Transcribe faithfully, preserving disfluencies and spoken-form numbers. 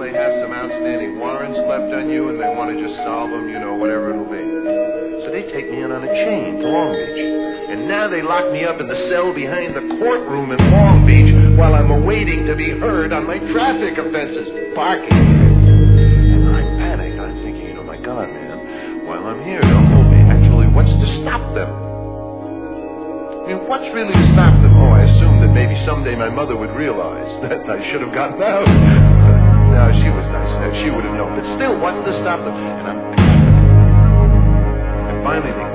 they have some outstanding warrants left on you and they want to just solve them, you know, whatever it'll be. So they take me in on a chain to Long Beach. And now they lock me up in the cell behind the courtroom in Long Beach while I'm awaiting to be heard on my traffic offenses, parking. And I'm panicked. I'm thinking, you know, my God, man, while I'm here, don't hold me. Actually, what's to stop them? I mean, what's really to stop them? Oh, I assumed that maybe someday my mother would realize that I should have gotten out. No, she was nice. She would have known. But still, what's to stop them? And I'm panicked. And finally, they